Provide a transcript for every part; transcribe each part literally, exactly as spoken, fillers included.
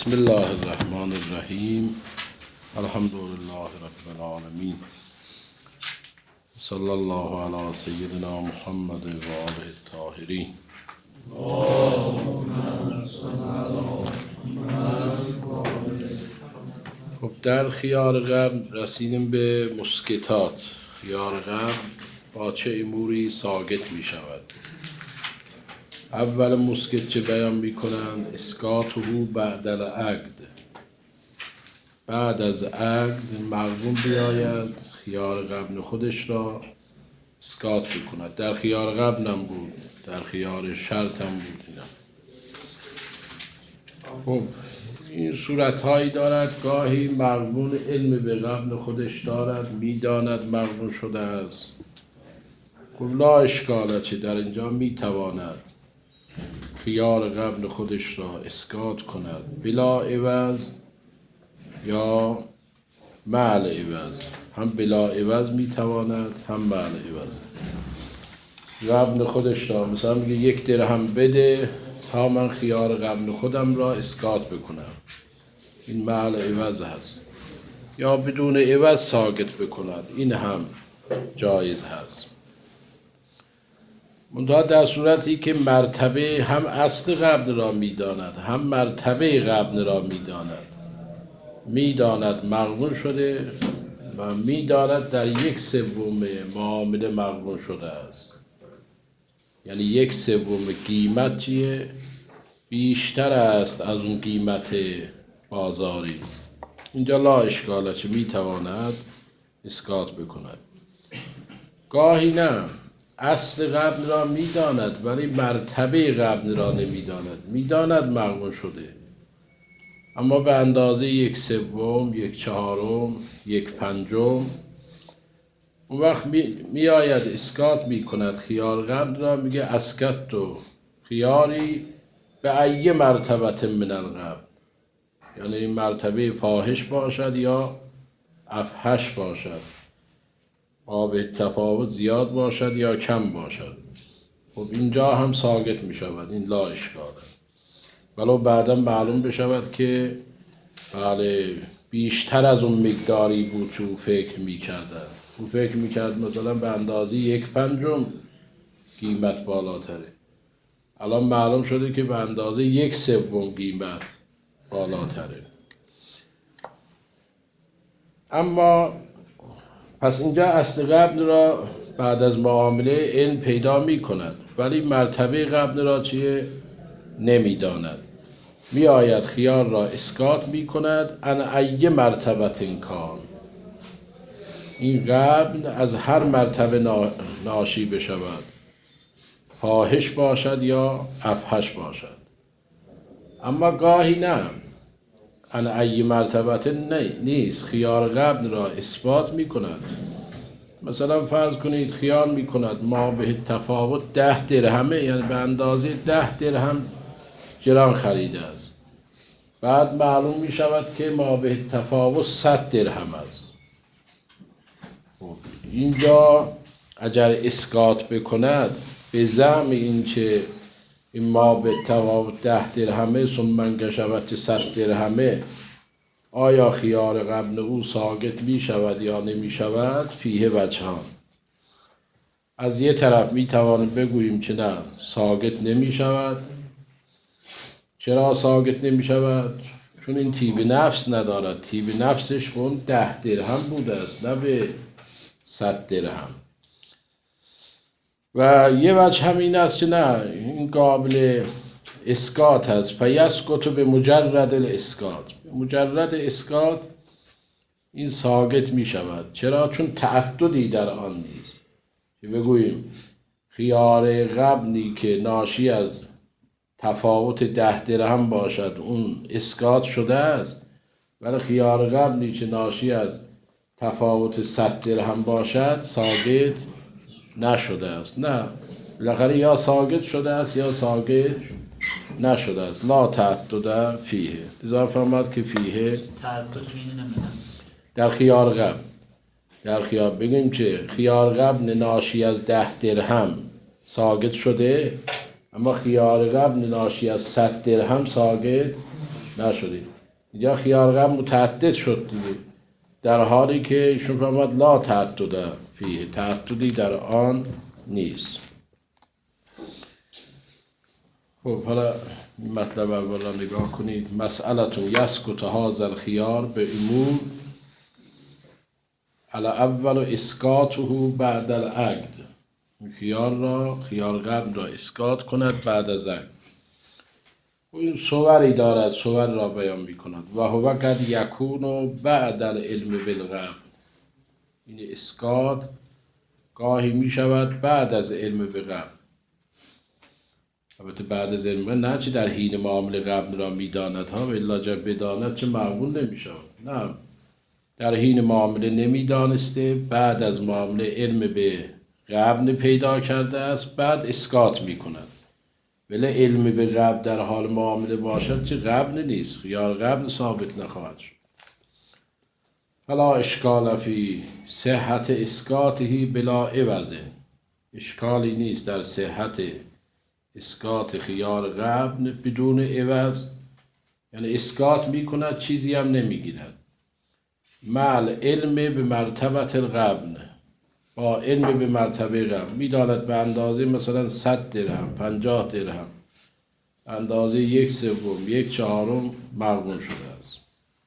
بسم الله الرحمن الرحیم. الحمد لله رب العالمین. صلی الله علی سیدنا محمد و آله الطاهرین. خب در خیار قبل رسیدیم به مسکتات. خیار قبل با چه اموری ساکت می شود؟ اول مسکت چه بیان می کنند؟ اسکاته بعد العقد، بعد از عقد مغبون بیاید خیار قبل خودش را اسکات بکند. در خیار قبل هم بود، در خیار شرط هم بود. اینا خب این صورتهایی دارد. گاهی مغبون علم به قبل خودش دارد، میداند مغبون شده است. خب لا اشکاله، چه در اینجا میتواند خیار قبل خودش را اسکات کند بلا عوض یا مع عوض. هم بلا عوض میتواند هم مع عوض. قبل خودش را مثلا میگه یک درهم بده تا من خیار قبل خودم را اسکات بکنم، این مع عوض هست. یا بدون عوض ساکت بکند، این هم جایز هست. منتها در صورتی که مرتبه هم اصل قبل را میداند هم مرتبه قبل را میداند، میداند مغبون شده و میداند در یک سوم معامله مغبون شده است، یعنی یک سوم قیمت چیه بیشتر است از اون قیمت بازاری. اینجا لا اشکاله، چه میتواند اسکات بکند. گاهی نه، اصل قبل را میداند ولی مرتبه قبل را نمیداند. میداند مغبون شده اما به اندازه یک سوم، یک چهارم، یک پنجم. اون وقت می, می آید اسکات می کند خیار قبل را، میگه اسکت تو خیاری به ای مرتبت من القبل، یعنی این مرتبه فاحش باشد یا افحش باشد، آب تفاوت زیاد باشد یا کم باشد. خب اینجا هم ساکت می شود، این لا اشکاله. ولو بعدا معلوم بشود که بله بیشتر از اون مقداری بود که او فکر می کرده. او فکر می کرد مثلا به اندازه یک پنجم قیمت بالاتره، الان معلوم شده که به اندازه یک سوم قیمت بالاتره. اما پس اینجا اصل قبل را بعد از معامله علم پیدا می کند ولی مرتبه قبل را چیه نمی داند. می آید خیار را اسکات می کند ان ای مرتبت کان، این قبل از هر مرتبه ناشی بشود، فاحش باشد یا افحش باشد. اما گاهی نه، ان ای مرتبت نیست، خیار قبل را اثبات می کند. مثلا فرض کنید خیال می کند ما به تفاوت ده درهمه، یعنی به اندازه ده درهم گران خریده است. بعد معلوم می شود که ما به تفاوت صد درهم است. اینجا اگر اسکات بکند به زعم این که این ما به تفاوت ده درهمه ثم انکشفت صد درهمه، آیا خیار قبل او ساقط می شود یا نمی شود؟ فیه وجهان. از یه طرف می توانیم بگوییم که نه، ساقط نمی شود. چرا ساقط نمی شود؟ چون این طیب نفس ندارد. طیب نفسش به اون ده درهم بوده است نه به صد درهم. و یه وجه همین است که نه، این قابل اسکات هست. فیسکت به مجرد الاسکات، مجرد اسکات این ساقط می شود. چرا؟ چون تعددی در آن نیست که بگوییم خیار قبلی که ناشی از تفاوت ده درهم باشد اون اسکات شده است، ولی خیار قبلی که ناشی از تفاوت صد درهم باشد ساقط نشده است. نه، بالاخره یا ساقط شده است یا ساقط نشده است. لا تعدد فیه. لذا فرمود که فیه در خیار قبل، در خیار بگیم که خیار قبل ناشی از ده درهم ساقط شده اما خیار قبل ناشی از صد درهم ساقط نشده. اینجا خیار قبل متعدد شد دیگه، در حالی که ایشون فرمود لا تعدد فیه، تعددی در آن نیست. خب حالا مطلب اول را نگاه کنید. مسئلتون یسکت هذا الخیار به امور علی اول اسکاته بعد العقد. خیار را خیار قبل را اسکات کند بعد از عقد. این صوری دارد، صور را بیان می کند. و هو قد یکون بعد العلم بالقبل. این اسکات گاهی می شود بعد از علم به قبل. البته بعد از علم نه چه در حین معامله قبل را می داند ها، و الا جا بداند چه معقول نمی شود. نه، در حین معامله نمی دانسته، بعد از معامله علم به قبل پیدا کرده است، بعد اسکات می کند. ولی علم به قبل در حال معامله باشد چه قبل نیست، خیار قبل ثابت نخواهد شد. فلا اشکال فی صحت اسکاته بلا عوض. اشکالی نیست در صحت اسکات خیار قبل بدون عوض، یعنی اسکات می کند چیزی هم نمی گیرد. مع علم به مرتبت القبل، با علم به مرتبه قبل می داند به اندازه مثلا صد درهم، پنجاه درهم، اندازه یک سوم، یک چهارم مغبون شده است.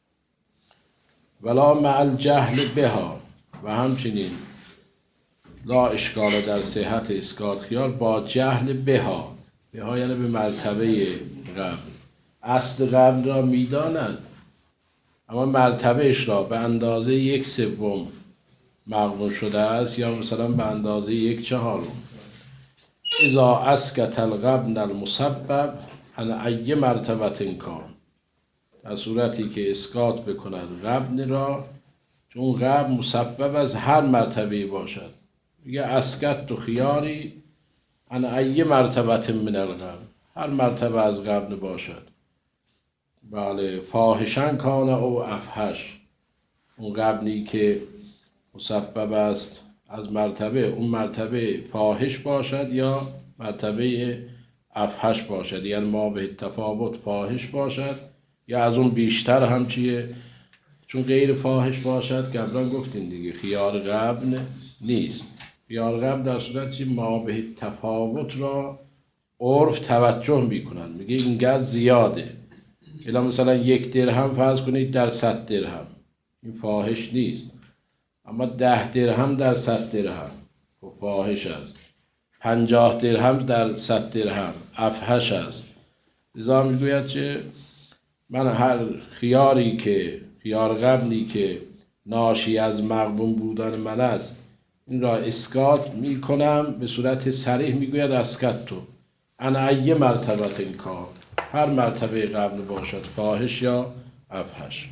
ولا مع الجهل بها، و همچنین لا اشکال در صحت اسکات خیار با جهل بها. بها یعنی به مرتبه قبل. اصل قبل را می داند، اما مرتبهش را به اندازه یک سوم مغبون شده است، یا مثلا به اندازه یک چهارم. اذا اسکت القبل المسبب عن ای مرتبت کان، در صورتی که اسکات بکند قبل را، چون قبل مسبب از هر مرتبه باشد. میگه اسکت تو خیاری عن ای مرتبت من القبل، هر مرتبه از قبل باشد. بله، فاحشن کان او افحش، اون قبلی که مسبب است از مرتبه، اون مرتبه فاحش باشد یا مرتبه افحش باشد، یعنی ما به تفاوت فاحش باشد یا از اون بیشتر هم چیه. چون غیر فاحش باشد قبلا گفتیم دیگه خیار قبل نیست. خیار قبل در صورت چی ما به تفاوت را عرف توجه میکنن، میگه اینقدر زیاده. الا مثلا یک درهم فرض کنید در صد درهم، این فاحش نیست. اما ده درهم در صد درهم خب فاحش است. پنجاه درهم در صد درهم افحش است. لذا میگوید که من هر خیاری که خیار قبلی که ناشی از مغبون بودن من است، این را اسکات میکنم. به صورت صریح میگوید اسکت تو عن ای مرتبت این کار، هر مرتبه قبل باشد، فاحش یا افحش.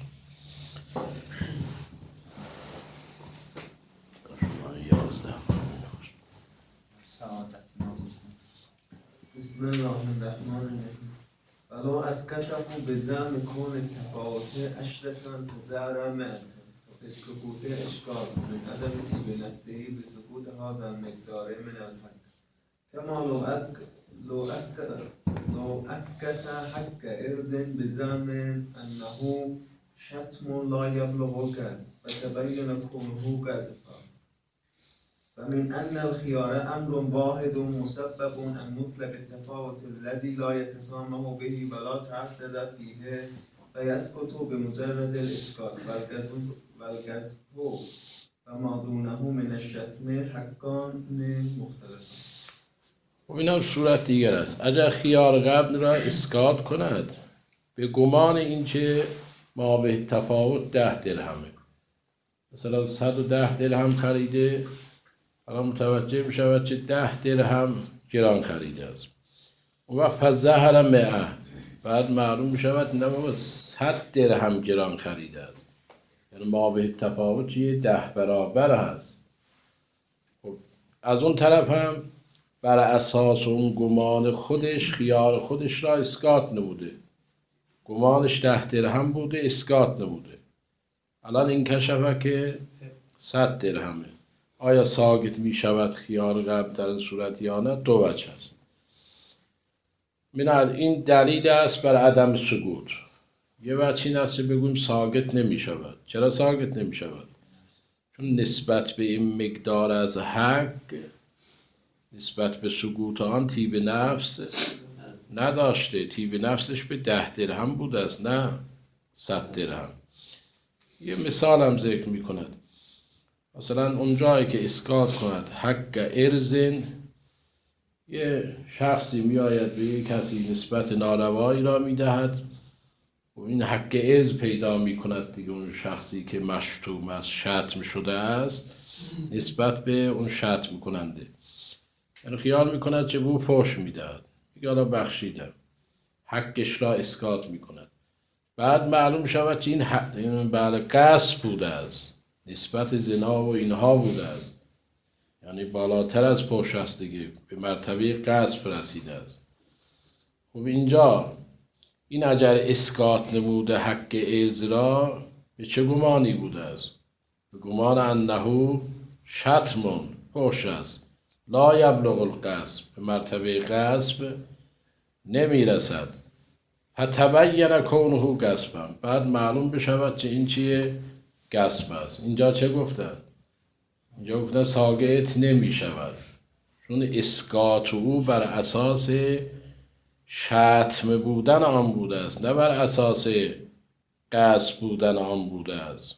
بسم الله الرحمن الرحیم. ولو اسکته بزعم کون التفاوت عشرة فزعر مئة اسکوت اشکال من عدم طیب نفسه بسکوت هذا المقدار من الحد. كما لو اسك لو اسك لو اسكت حق ارز بزعم انه شتم لا يبلغ كذب فتبين كونه كذبا. ومن أن الخيار أمر واحد مسبب عن مطلق التفاوت الذي لا يتسامح به ولا تعدد فيه فيسقط بمجرد الإسقاط والجذب والجذب وما دونه من الشتم حقان مختلفان. خب این هم صورت دیگر است. اگر خیار قبل را اسکات کند به گمان اینکه ما به تفاوت ده درهمه، مثلا صد و ده درهم خریده، الان متوجه می شود که ده درهم گران خریده است. اون وقت فزهر مئه، بعد معلوم می شود نه بابا صد درهم گران خریده است، یعنی ما به تفاوت یه ده برابر هست. خب از اون طرف هم بر اساس اون گمان خودش خیار خودش را اسکات نموده. گمانش ده درهم بوده، اسکات نموده. الان این کشفه که صد درهمه. آیا ساقط می شود خیار قبل در این صورت یا نه؟ دو وجه است. من این دلیل است بر عدم سقوط. یه وجه این است که بگویم ساقط نمی شود. چرا ساقط نمی شود؟ چون نسبت به این مقدار از حق، نسبت به سقوط آن طیب نفس نداشته. طیب نفسش به ده درهم بوده است، نه صد درهم. یه مثال هم ذکر می کند. مثلا اونجایی که اسقاط کند حق ارزن، یه شخصی می آید به یک کسی نسبت ناروایی را می دهد و این حق ارز پیدا می کند دیگه. اون شخصی که مشتوم است، شتم شده است، نسبت به اون شتم کننده، یعنی خیال می کند که او فحش می دهد، میگه حالا بخشیدم، حقش را اسقاط می کند. بعد معلوم شود که این حق بله قصد بوده است، نسبت زنا و اینها بوده است، یعنی بالاتر از فحش است دیگه، به مرتبه قصد رسیده است. خب اینجا این اگر اسقاط نموده حق ارز را، به چه گمانی بوده است؟ به گمان انه شتم، فحش است، لا یبلغ القصد، به مرتبه قصد نمی رسد. فتبین کونه قصبا، بعد معلوم بشود که این چیه؟ قصب است. اینجا چه گفتن؟ اینجا گفتن ساقط نمی شود، چون اسقاط او بر اساس شتم بودن آن بوده است، نه بر اساس قصب بودن آن بوده است.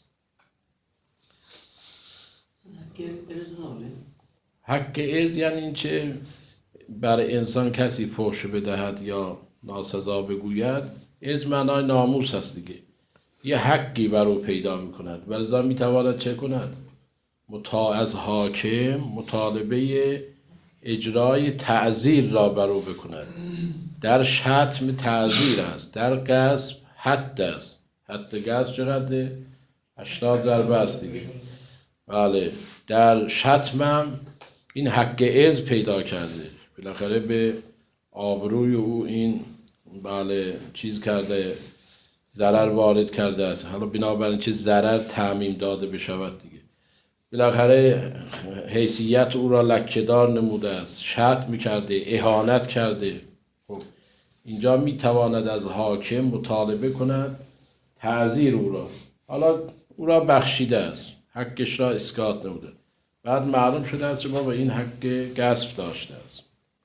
حق ارز یعنی این که بر انسان کسی فحش بدهد یا ناسزا بگوید، ارز معنای ناموس هست دیگه، یه حقی بر او پیدا می کند، ولذا می تواند چه کند؟ مطاع از حاکم مطالبه اجرای تعزیر را بر او بکند. در شتم تعزیر است، در قصب حد است. حد قصب چقدره؟ هشتاد ضربه است دیگه. بله، در شتمم این حق ارز پیدا کرده، بالاخره به آبروی او این بله چیز کرده، ضرر وارد کرده است. حالا بنابراین چه ضرر تعمیم داده بشود دیگه، بالاخره حیثیت او را لکه‌دار نموده است، شتم کرده، اهانت کرده. خب اینجا میتواند از حاکم مطالبه کند تعزیر او را، حالا او را بخشیده است، حقش را اسقاط نموده. بعد معلوم شده است که ما با این حق غصب داشته است.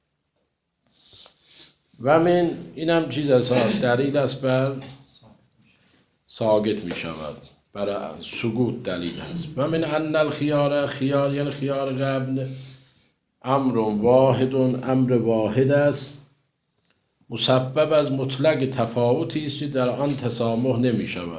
و من اینم چیز است، دلیل است بر ساقط می شود، برای سقوط دلیل است. و من ان الخیار، خیار یعنی خیار قبل، امر واحد، امر واحد است، مسبب از مطلق تفاوتی است که در آن تسامح نمی شود.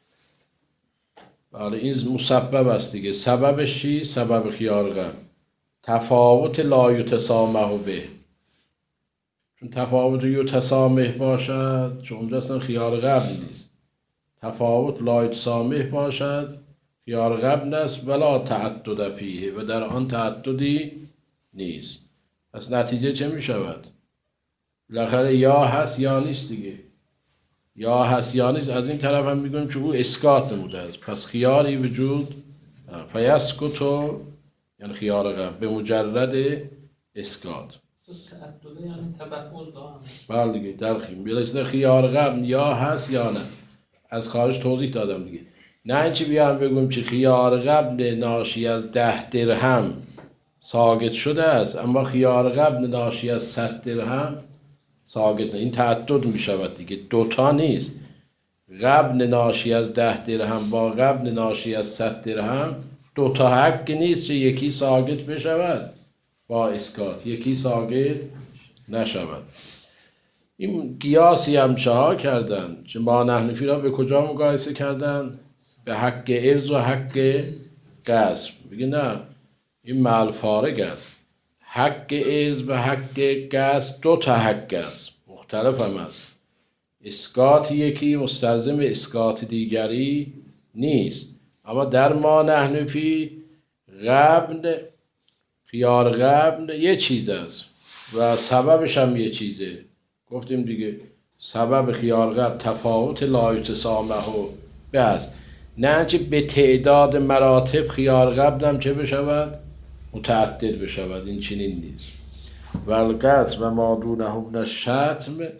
بله این مسبب است دیگه. سببش چی؟ سبب خیار قبل تفاوت لا یتسامح به، چون تفاوت یتسامح باشد، چون اونجا اصلا خیار قبل نیست، تفاوت لا یتسامح باشد خیار قبل است، ولا تعدد فیه، و در آن تعددی نیست. پس نتیجه چه می شود؟ بالاخره یا هست یا نیست دیگه، یا هست یا نیست. از این طرف هم میگویم که او اسقاط نموده است، پس خیاری وجود فیسکتو، یعنی خیار قبل به مجرد اسقاط. تعدده یعنی تبعوض دارم. بله دیگه، در خیم بیلسته خیار قبل یا هست یا نه، از خارج توضیح دادم دیگه. نه اینچه بیان بگویم که خیار قبل ناشی از ده درهم ساقط شده است، اما خیار قبل ناشی از صد درهم ساقط نه. این تعدد می شود دیگه، دوتا نیست. قبل ناشی از ده درهم با قبل ناشی از صد درهم دوتا حق نیست که یکی ساقط بشود با اسقاط، یکی ساقط نشود. این قیاسی هم چها کردن که ما نحنفی را به کجا مقایسه کردن؟ به حق ارز و حق غصب. بگه نه، این مع فارق است. حق ارز و حق غصب دو تا حق است، مختلف هم است. اسقاط یکی مستلزم اسقاط دیگری نیست. اما در ما نحنفی قبل، خیار قبل یه چیز است و سببش هم یه چیزه. گفتیم دیگه سبب خیار قبل تفاوت لا یتسامح به است، نه چه به تعداد مراتب خیار قبل هم چه بشود؟ متعدد بشود. این چنین نیست. و القصد و ما دونه من الشتم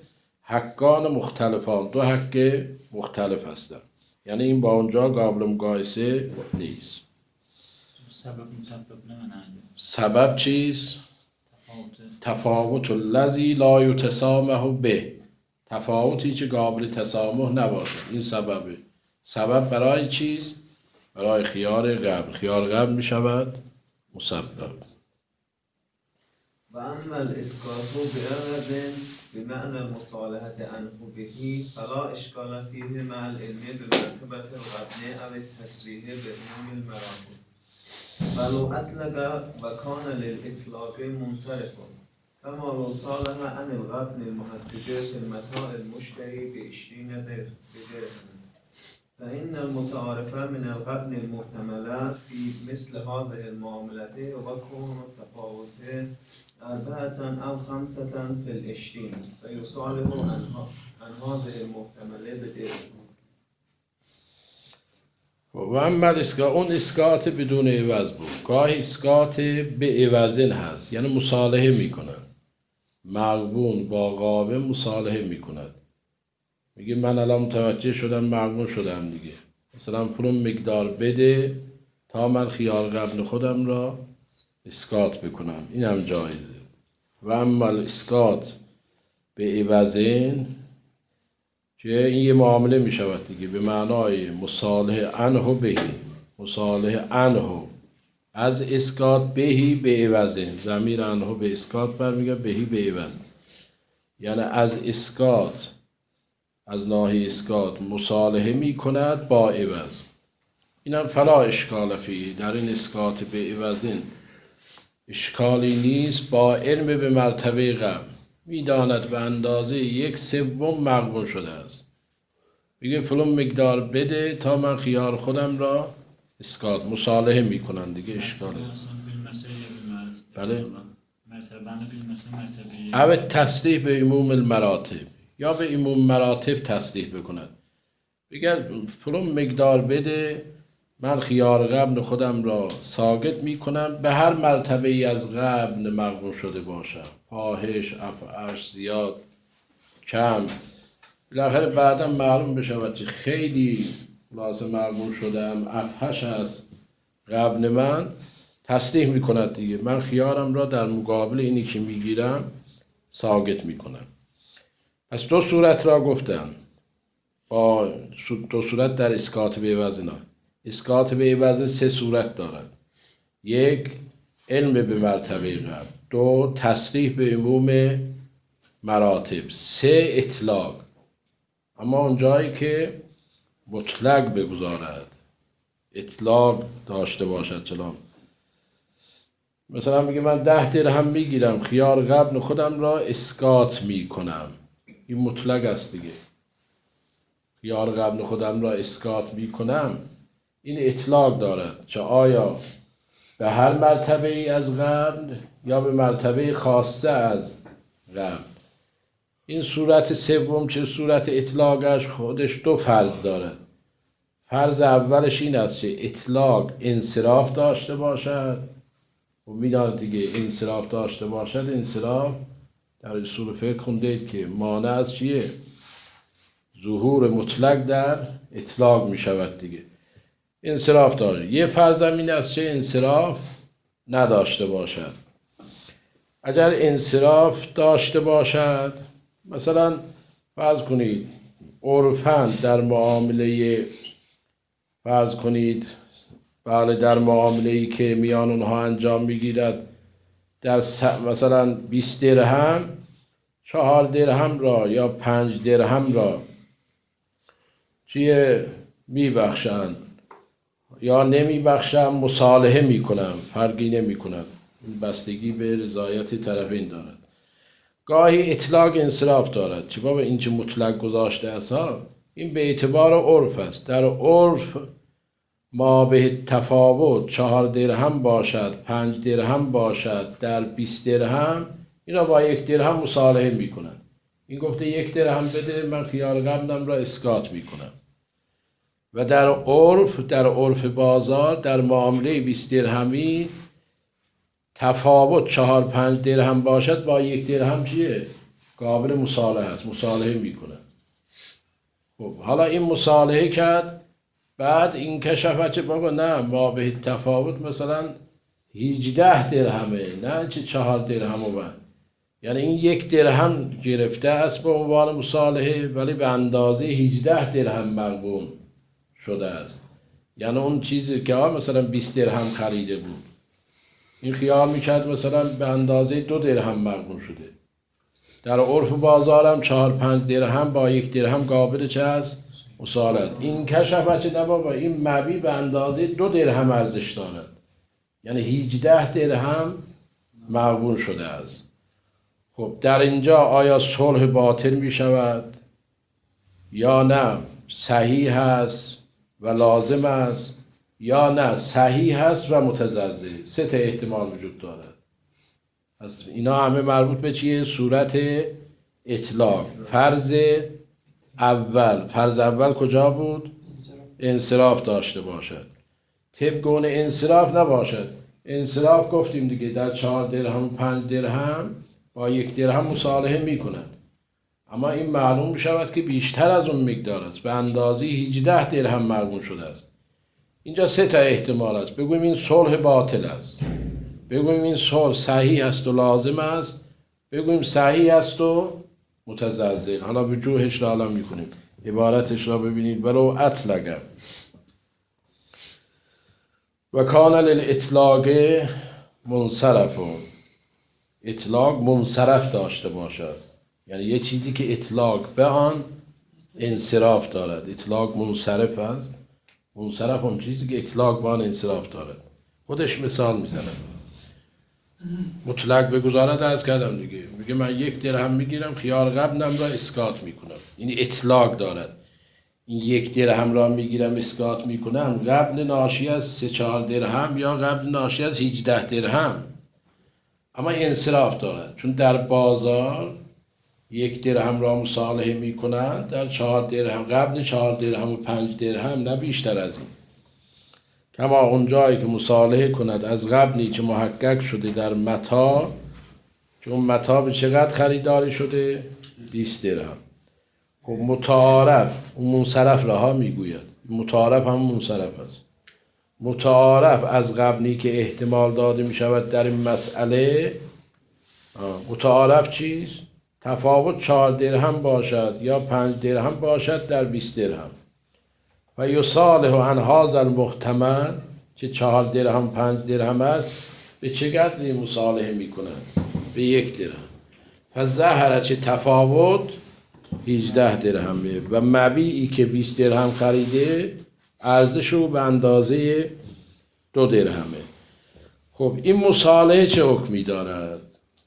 حقان مختلفان، دو حق مختلف هستن، یعنی این با اونجا قابل مقایسه نیست. سبب مسبب نمونه. سبب چیست؟ تفاوت. تفاوت الذی لا یتسامح به، تفاوتی که قابل تسامح نباشه، این سببه. سبب برای چیست؟ برای خیار قبل. خیار قبل می شود مسبب. و اما الاسقاط بعوض بمعنى المصالحة عنه به فلا اشکال فیه مع العلم بمرتبة الغبن او التصریح بعموم المراتب ولو اطلق وكان للاطلاق منصرف كما لو صالح عن الغبن المحدد في المتاع المشتري بعشرين درهم فإن المتعارف من الغبن المحتمل في مثل هذه المعاملة وكون التفاوت أربعة أو خمسة في العشرين فيصالح عن هذه المحتملة بدرهم. و اما اسکات، اون اسکات بدون عوض بود. گاهی اسکات به عوضین هست، یعنی مصالحه میکنن. مغبون با غابن مصالحه میکند. میگه من الان متوجه شدم مغبون شدم دیگه، مثلا پولم مقدار بده تا من خیار قبل خودم را اسکات بکنم، این هم جایزه. و اما اسکات به عوضین که این یه معامله می شود دیگه، به معنای مصالحه عنه بهی، مصالحه عنه از اسکات بهی به عوضین، ضمیر عنه به اسکات برمیگرده، بهی به عوض، یعنی از اسکات، از ناحیه اسکات مصالحه می کند با عوض. اینم فلا اشکال فیه، در این اسکات به عوضین اشکالی نیست، با علم به مرتبه قبل میداند به اندازه یک سوم مغبون شده است. میگه فلان مقدار بده تا من خیار خودم را اسکات، مصالحه میکنن دیگه، اشکالی. بله. او تصریح به عموم المراتب، یا به عموم مراتب تصریح بکند. بگه فلان مقدار بده من خیار قبل خودم را ساقط میکنم به هر مرتبه ای از قبل مغبون شده باشم، فاحش، افحش، زیاد، کم، بالاخره بعدا معلوم بشود که خیلی لازم مغبون شدم، افحش است قبل من، تصریح میکند دیگه، من خیارم را در مقابل اینی که میگیرم ساقط میکنم. پس دو صورت را گفتم، با دو صورت در اسکات به عوض. اینا اسکات به عوض سه صورت دارد: یک، علم به مرتبه قبل، دو، تصریح به عموم مراتب، سه، اطلاق. اما اون جایی که مطلق بگذارد، اطلاق داشته باشد چلان، مثلا میگه من ده درهم میگیرم خیار قبل خودم را اسکات میکنم، این مطلق است دیگه. خیار قبل خودم را اسکات میکنم، این اطلاق دارد، چه آیا به هر مرتبه ای از قبل یا به مرتبه خاصه از قبل. این صورت سوم چه صورت اطلاقش خودش دو فرض دارد. فرض اولش این است که اطلاق انصراف داشته باشد، و میدانید دیگه انصراف داشته باشد، انصراف در اصول فقه خوندید که مانع از چیه؟ ظهور مطلق در اطلاق می شود دیگه. انصراف داره. یه فرض این است که انصراف نداشته باشد. اگر انصراف داشته باشد، مثلا فرض کنید عرفاً در معامله، فرض کنید بله در معامله‌ای که میان اونها انجام میگیرد، در مثلا بیست درهم چهار درهم را یا پنج درهم را چیه میبخشند یا نمیبخشند، مصالحه میکنم، فرقی نمیکنند، این بستگی به رضایت طرفین دارد. گاهی اطلاق انصراف دارد که بابا این چه مطلق گذاشته است، این به اعتبار عرف است. در عرف ما به تفاوت چهار درهم باشد، پنج درهم باشد، در بیست درهم، اینا با یک درهم مصالحه میکنن. این گفته یک درهم بده من خیار قبلم را اسکات میکنم. و در عرف، در عرف بازار، در معامله بیست درهمی تفاوت چهار پنج درهم باشد، با یک درهم چیه؟ قابل مصالحه است، مصالحه میکنه. خب حالا این مصالحه کرد، بعد این کشفه چه بابا نه ما به تفاوت مثلا هجده درهمه، نه چه چهار درهم و یعنی این یک درهم گرفته است به عنوان مصالحه، ولی به اندازه هجده درهم مغبون شده است. یعنی اون چیزی که مثلا بیست درهم خریده بود، این خیال میکرد مثلا به اندازه دو درهم مغبون شده. در عرف بازارم چهار پنج درهم با یک درهم قابل چه است؟ مصالحه. این کشفه چه نه بابا، این مبی به اندازه دو درهم ارزش دارد، یعنی هجده درهم مغبون شده است. خب در اینجا آیا صلح باطل می شود یا نه صحیح هست و لازم است، یا نه صحیح هست و متزلزل؟ سه تا احتمال وجود دارد. پس اینا همه مربوط به چیه؟ صورت اطلاق. فرض اول، فرض اول کجا بود؟ انصراف داشته باشد. طبق اون انصراف نباشد. انصراف گفتیم دیگه در چهار درهم و پنج درهم با یک درهم مصالحه میکنند، اما این معلوم میشود که بیشتر از اون مقدار است، به اندازه هجده درهم مغبون شده است. اینجا سه تا احتمال است. بگویم این صلح باطل است، بگویم این صلح صحیح است و لازم است، بگویم صحیح است و متزلزل. حالا وجوهش را الان میکنیم، عبارتش را ببینید. ولو اطلق و کان للاطلاق منصرف، اطلاق منصرف داشته باشد، یعنی یه چیزی که اطلاق به آن انصراف دارد. اطلاق منصرف است، منصرف اون چیزی که اطلاق به آن انصراف دارد. خودش مثال میزنه. مطلق بگذارد عرض کردم دیگه، میگه من یک درهم میگیرم خیار قبلم را اسقاط میکنم، این اطلاق دارد. این یک درهم را میگیرم اسقاط میکنم قبل ناشی از سه چهار درهم یا قبل ناشی از هجده درهم، اما انصراف دارد. چون در بازار یک درهم را مصالحه میکنند در چهار درهم، قبل چهار درهم و پنج درهم، نه بیشتر از این. کما اون جایی که مصالحه کند از قبلی که محقق شده در متاع، چون متاع به چقدر خریداری شده؟ بیست درهم. خب متعارف، اون منصرف رها میگوید، متعارف هم منصرف است. متعارف از قبلی که احتمال داده می شود در این مسئله، متعارف چیست؟ تفاوت چهار درهم باشد یا پنج درهم باشد در بیست درهم. و یصالح عن هذا المحتمل، که چهار درهم پنج درهم است، به چه قدری مصالحه می کنند؟ به یک درهم. پس ظهر چه تفاوت هجده درهمه و مبیعی که بیست درهم خریده ارزش رو به اندازه دو درهمه. خب این مصالحه چه حکمی دارد؟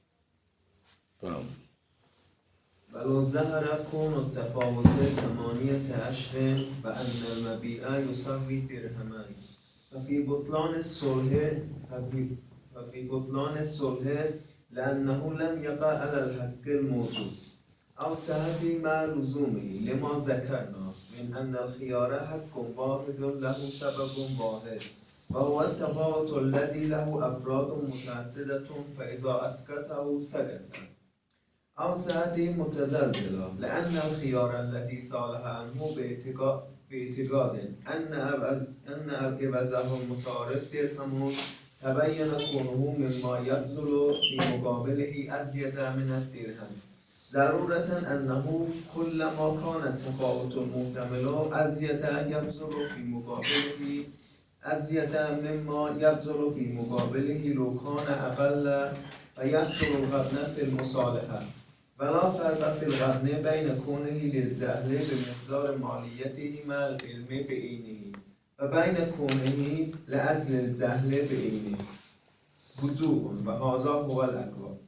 ولو ظهر كون التفاوت ثمانية أشهر وأن المبيع يساوي درهمين ففي بطلان الصلح ففي, ففي بطلان الصلح لأنه لم يقع على الحق الموجود أو صحة مع لزومه لما ذكرنا من أن الخيار حق واحد له سبب واحد وهو التفاوت الذي له أفراد متعددة فإذا أسكته سكت. أو صحته متزلزلة لأن الخيار الذي صالح عنه باعتقاد أن أن عوضه المتعارف درهم تبين كونه مما يبذل في مقابله أزيد من الدرهم ضرورة أنه كلما كان التفاوت المحتمل أزيد يبذل في مقابله أزيد مما يبذل في مقابله لو كان أقل فيحصل الغبن في المصالحة ولا فرق في الغبن بين كونه للجهل بمقدار ماليته مع العلم بعينه وبين كونه لأجل الجهل بعينه وجوه وهذا هو الأقوى.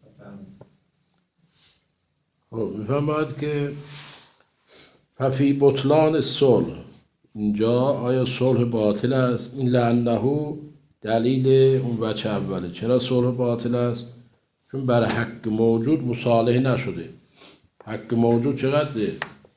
خب میفهمد که ففی بطلان صلح، اینجا آیا صلح باطل است؟ این لعنه دلیل اون وجه اوله. چرا صلح باطل است؟ چون بر حق موجود مصالحه نشده. حق موجود چقدره؟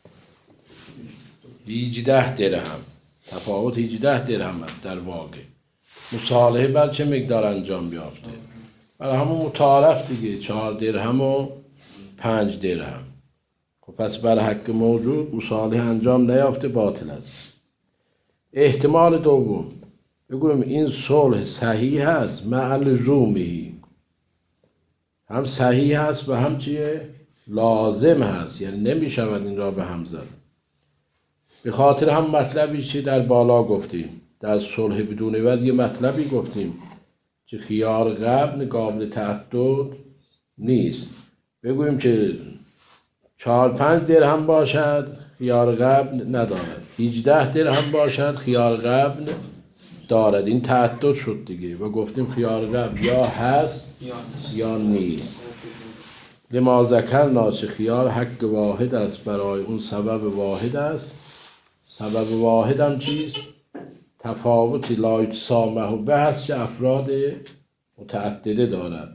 هجده درهم. تفاوت هجده درهم است در واقع. مصالحه بر چه مقدار انجام بیافته؟ برای همون متعارف دیگه، چهار درهم و پنج درهم. خب پس بر حق موجود مصالحه انجام نیافته، باطل است. احتمال دوم بگویم این صلح صحیح هست مع لزومه، هم صحیح هست و هم چیه؟ لازم هست، یعنی نمی شود این را به هم زد. به خاطر هم مطلبی چی در بالا گفتیم، در صلح بدون عوض یه مطلبی گفتیم که خیار قبل قابل تعدد نیست. بگوییم که چهار پنج درهم باشد خیار قبل ندارد، هجده درهم باشد خیار قبل دارد، این تعدد شد دیگه. و گفتیم خیار قبل یا هست یا نیست. لما ذکرنا چه خیار حق واحد است، برای اون سبب واحد است. سبب واحد هم چیست؟ تفاوتی لا یتسامح به هست که افراد متعدده دارد،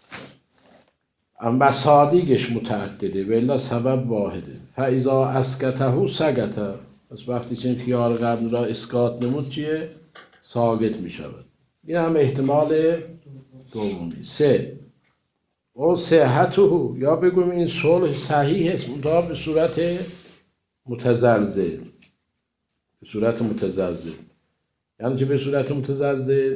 اما صادیقش متعدده و الا سبب واحده. فاذا اسکته سکته، پس وقتی که این خیار قبل را اسکات نمود چیه؟ ساقط می شود. این هم احتمال دومی. سه او صحته، یا بگویم این صلح صحیح است منتها به صورت متزلزل. به صورت متزلزل یعنی که به صورت متزلزل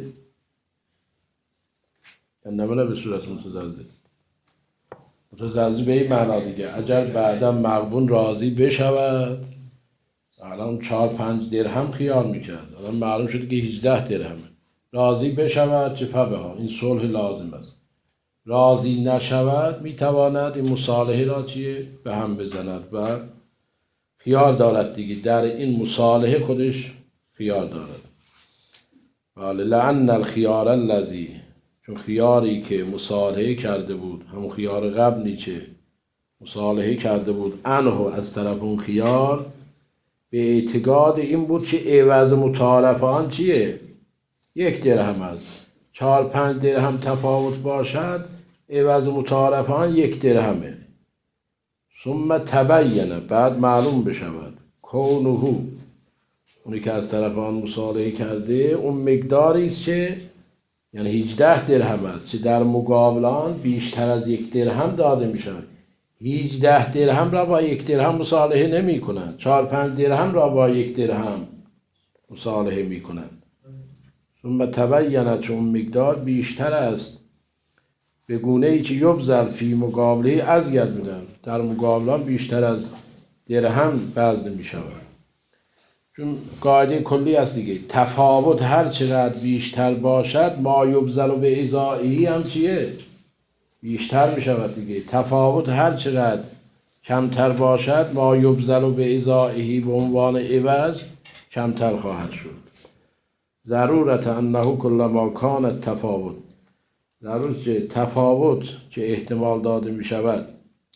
یعنی نمونه به صورت متزلزل متزلزل به این معنا دیگه، اگر بعدا مغبون راضی بشود، الان چهار پنج درهم خیار میکرد، الان معلوم شده که هجده درهمه، راضی بشود چه فبه ها، این صلح لازم است. راضی نشود میتواند این مصالحه را چیه؟ به هم بزند و خیار دارد دیگه، در این مصالحه خودش خیار دارد. ولی لعن الخیار الذی، چون خیاری که مصالحه کرده بود، همون خیار قبلی که مصالحه کرده بود انه از طرف اون خیار، به اعتقاد این بود که عوض متعارف آن چیه؟ یک درهم است. چهار پنج درهم تفاوت باشد، عوض متعارف آن یک درهمه. ثم تبینه، بعد معلوم بشود کونه، اونی که از طرف آن مصالحه کرده اون مقداری است که یعنی هجده درهم است که در مقابل آن بیشتر از یک درهم داده می شود. هجده درهم را با یک درهم مصالحه نمی کنند، چهار پنج درهم را با یک درهم مصالحه می کنند. ثم تبینه، چون مقدار بیشتر است به گونه ای که یبذل فی مقابله ازید میدن، در مقابل آن بیشتر از درهم بذل می شود. چون قاعده کلی است دیگه، تفاوت هر چقدر بیشتر باشد ما یبذل به ازائهی هم چیه؟ بیشتر می شود دیگه. تفاوت هر چقدر کمتر باشد ما یبذل به ازائهی به عنوان عوض کمتر خواهد شد. ضرورت انه کل ما کان التفاوت، ضرور که تفاوت که احتمال داده می شود،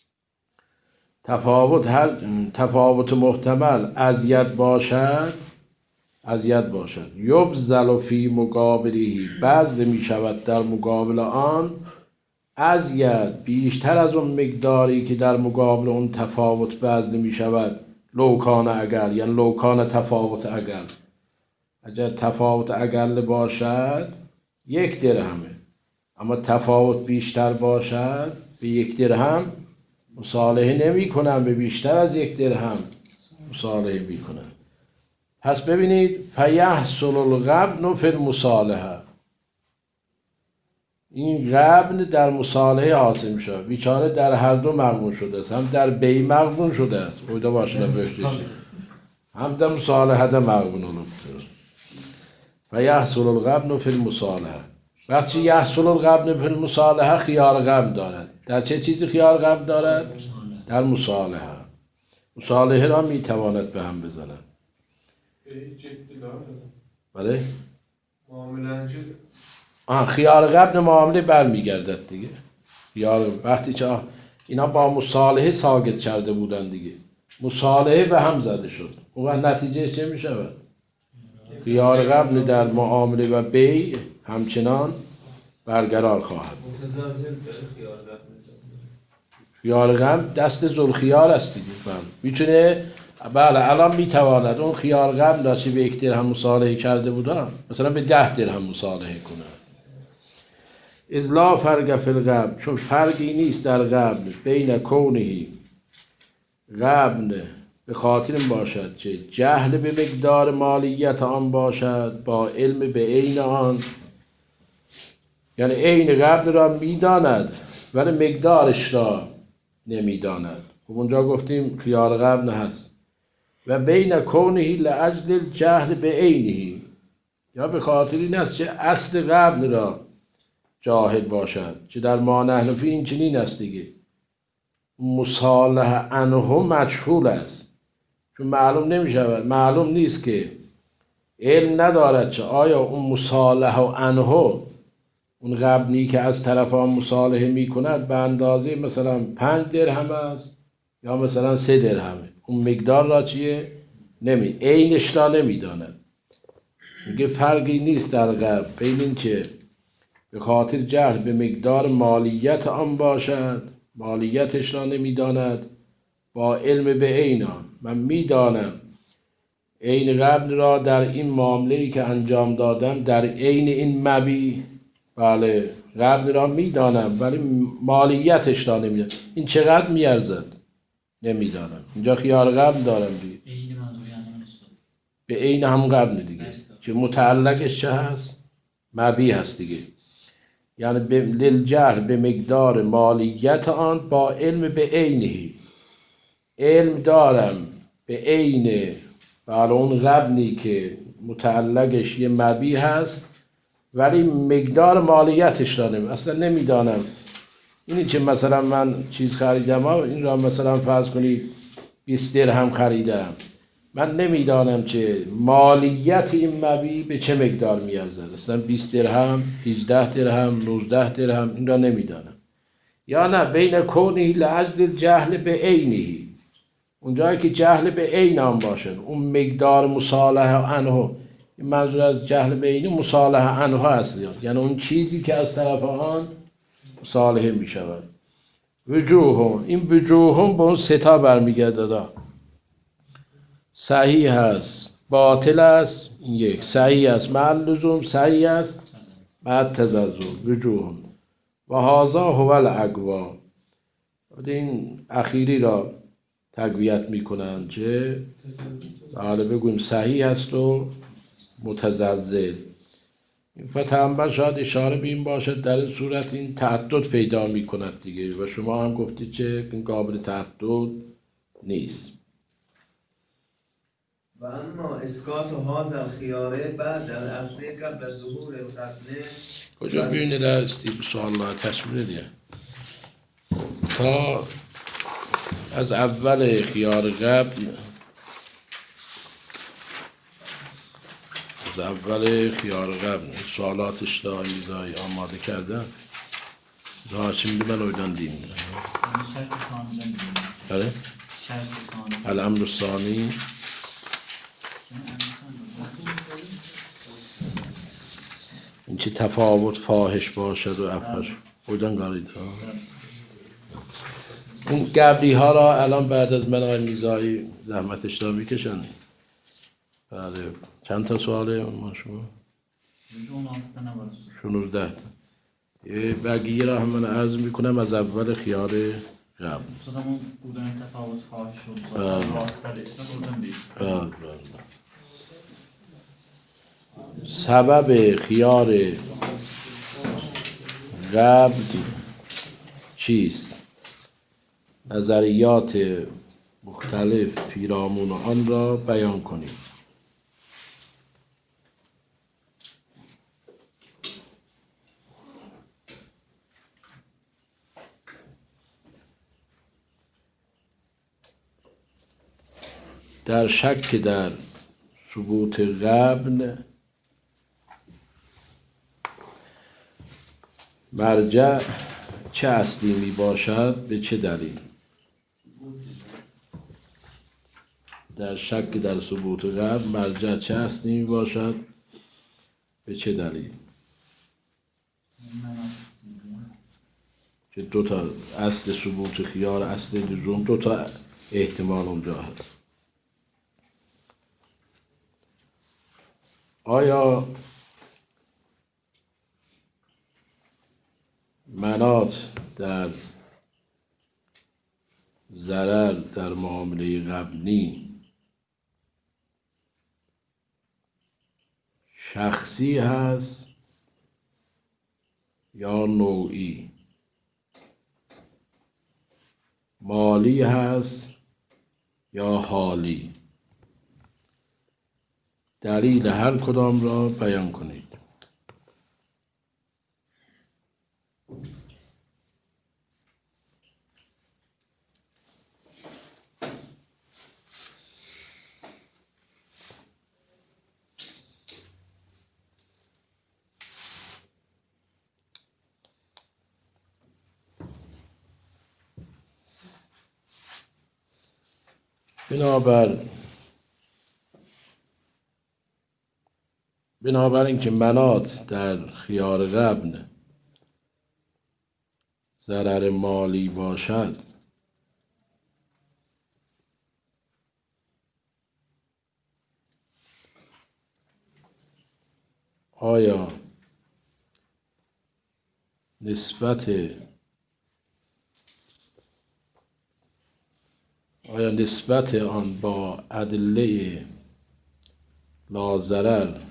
تفاوت هر تفاوت محتمل ازید باشد، ازید باشد یبذل فی مقابله، بذل می شود در مقابل آن ازید بیشتر از اون مقداری که در مقابل اون تفاوت بذل می شود. لوکان اگر، یعنی لوکان تفاوت اگر، اگر تفاوت اقل باشد یک درهمه، اما تفاوت بیشتر باشد به یک درهم مصالحه نمی کنن، به بیشتر از یک درهم مصالحه می کنن. پس ببینید فیحصل الغبن فی المصالحه، این غبن در مصالحه حاصل می شود. بیچاره در هر دو مغبون شده است، هم در بی مغبون شده است بوده باشه هم در مصالحه در مغبون شده. فیحصل الغبن فی المصالحه، وقتی یحصل الغبن فی المصالحه خیار غبن دارد. در چه چیزی خیار غبن دارد؟ در مصالحه. مصالحه را می تواند به هم بزند. بله؟ آه خیار غبن معامله برمیگردد دیگه. خیار وقتی که اینا با مصالحه ساقط کرده بودن دیگه، مصالحه به هم زده شد، اون نتیجه چه می شود؟ خیار غبن در معامله و بی همچنان برقرار خواهد. متزلزل به خیار غبن، خیار غبن دست ذوالخیار است دیگه. میتونه بله الان میتواند اون خیار غبن را چه به یک درهم مصالحه کرده بودن مثلا به ده درهم مصالحه کنه. اذ لا فرق فی القبل، چون فرقی نیست در قبل بین کونهی قبل به خاطر این باشد که جهل به مقدار مالیت آن باشد با علم به عین آن، یعنی عین قبل را میداند ولی مقدارش را نمیداند. خب اونجا گفتیم خیار قبل هست. و بین کونهی لاجل الجهل به عینهی، یا به خاطر این است که اصل قبل را جاهل باشد، که در ما نحن فی این چنین است دیگه، مصالح عنه مجهول است، چون معلوم نمی شود، معلوم نیست که علم ندارد که آیا اون مصالح عنه، اون قبلی که از طرف آن مصالحه می کند به اندازه مثلا پنج درهم است یا مثلا سه درهمه، اون مقدار را چیه نمی عینش را نمی داند. میگه فرقی نیست در قبل بین این که به خاطر جهل به مقدار مالیت آن باشد، مالیتش را نمیداند، با علم به عین آن. من میدانم عین قبل را در این معامله‌ای که انجام دادم در عین این مبی، بله قبل را میدانم ولی مالیتش را نمیدانم، این چقدر میارزد نمیدانم. اینجا خیار قبل دارم دیگه، عین منظور یعنی است. به عین هم قبل دیگه که متعلقش چه هست؟ مبی هست دیگه، یعنی به للجهل به مقدار مالیت آن با علم به عینهی، علم دارم به عین برای اون قبلی که متعلقش یه مبی هست ولی مقدار مالیتش را نمی اصلا نمیدانم. اینی که مثلا من چیز خریدم، این را مثلا فرض کنید بیست درهم خریدم، من نمیدانم که مالیت این مبی به چه مقدار میارزد، اصلا بیست درهم، هجده درهم، نوزده درهم، این را نمیدانم. یا نه بین کونهی لاجل جهل به عینهی، اونجایی که جهل به عین آن باشد، اون مقدار مصالحه عنه، این منظور از جهل به عین مصالحه عنه هست، یعنی اون چیزی که از طرف آن مصالحه می شود. وجوه، این وجوه هم به اون ستا برمیگرده، صحیح هست باطل است، این یک صحیح است مع لزوم، صحیح است مع تزلزل. وجوه و هذا هو الاقوا، این اخیری را تقویت میکنند که حالا بگویم صحیح است و متزلزل. این فتنبر شاید اشاره به این باشد در این صورت این تعدد پیدا میکند دیگه، و شما هم گفتید که این قابل تعدد نیست. و اما اسقاط هذا الخيار بعد العقد قبل ظهور القرن، کجا بیونه در استیب سوال الله تشمیل دیگه تا از اول خیار قبل، از اول خیار قبل سوالاتش را ایزای آماده کردن daha şimdi ben oradan diyeyim. Yani şart-ı saniden diyeyim. Evet. Şart-ı saniden. El-emr-ü sani. اینکه تفاوت فاحش باشد و افحش بودن قارید ها. اون قبلی ها را الان بعد از من آقای میزایی زحمتش را میکشن. بله چند تا سواله ما شما؟ شانزده تا. بقیه را هم من عرض میکنم از اول خیار قبل. Zaten buradan tefavut fahiş oldu. Zaten vakitler esnaf oradan değilsin. بله بله. سبب خیار قبل چیست؟ نظریات مختلف پیرامون آن را بیان کنید. در شک در ثبوت قبل مرجع چه اصلی می باشد، به چه دلیل؟ در شک در ثبوت قبل مرجع چه اصلی می باشد، به چه دلیل؟ که دو تا اصل ثبوت خیار، اصل لزوم، دو تا احتمال اونجا هست. آیا منات در ضرر در معامله غبنی شخصی هست یا نوعی، مالی هست یا حالی، دلیل هر کدام را بیان کنید. بنابر بنابر اینکه منات در خیار غبن ضرر مالی باشد، آیا نسبت آیا نسبت آن با ادله لاضرر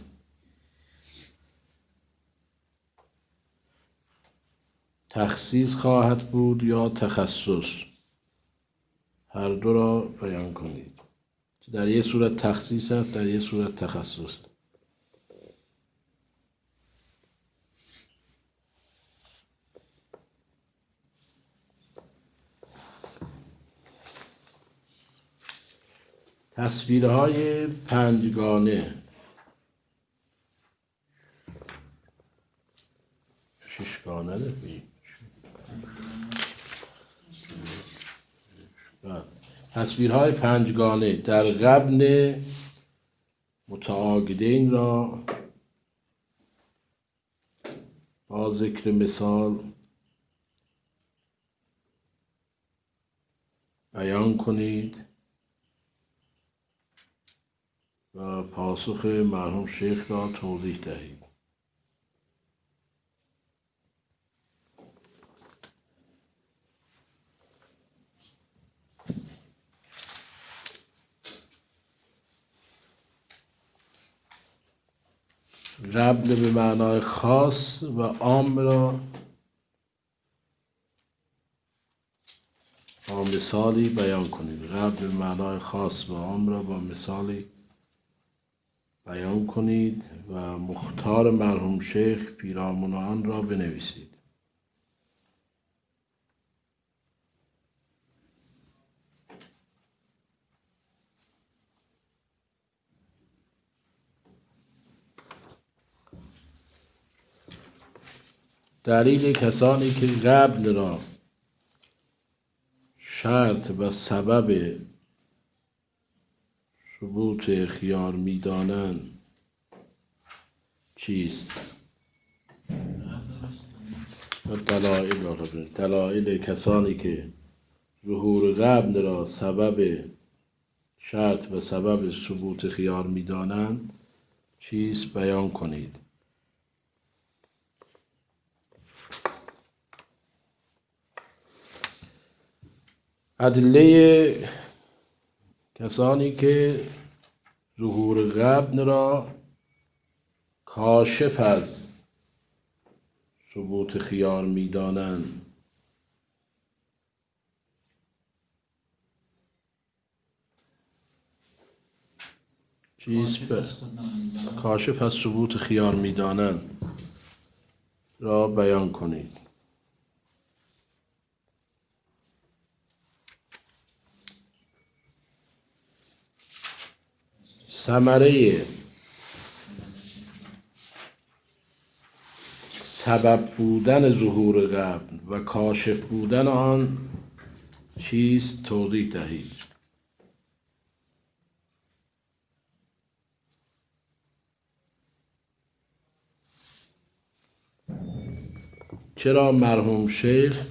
تخصیص خواهد بود یا تخصص؟ هر دو را بیان کنید. در یک صورت تخصیص است، در یک صورت تخصص. تصویرهای پنجگانه، ششگانه داریم. تصویرهای پنجگانه در غبن متعاقدین را با ذکر مثال بیان کنید و پاسخ مرحوم شیخ را توضیح دهید. غبن به معنای خاص و عام را با مثالی بیان کنید. غبن به معنای خاص و عام را با مثالی بیان کنید و مختار مرحوم شیخ پیرامون آن را بنویسید. دلیل کسانی که غبن را شرط و سبب ثبوت خیار می‌دانند چیست؟ و دلایل را ببینید. دلایل کسانی که ظهور غبن را سبب شرط و سبب ثبوت خیار می‌دانند چیست؟ بیان کنید. ادله کسانی که ظهور غبن را کاشف از ثبوت خیار می‌دانند چیست؟ کاشف از ثبوت خیار می‌دانند را بیان کنید. ثمره سبب بودن ظهور غبن و کاشف بودن آن چیست؟ توضیح دهید. چرا مرحوم شیخ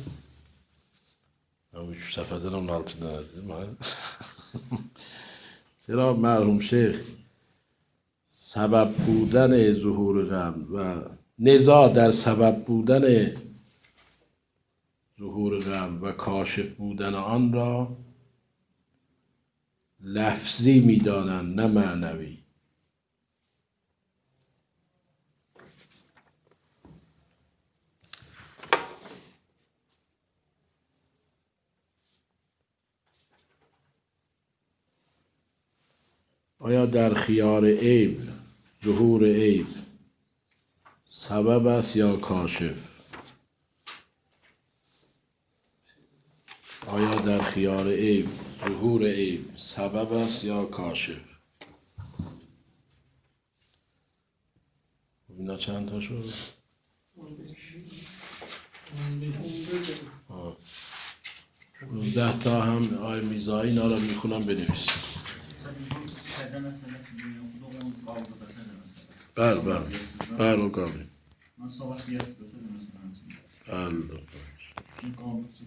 چرا مرحوم شیخ سبب بودن ظهور غبن و نزاع در سبب بودن ظهور قبل و کاشف بودن آن را لفظی میدانند نه معنوی. آیا در خیار عیب ظهور عیب سبب است یا کاشف؟ آیا در خیار عیب ظهور عیب سبب است یا کاشف؟ اینا چند تا شد؟ ده تا هم آی میزایی اینا رو میخونم بنویسید. تازه meselesi dünya okuduğum kavgada teze mesela. بله بله بله قابل Ben savaş piyasada teze mesela. بله Şimdi kavgası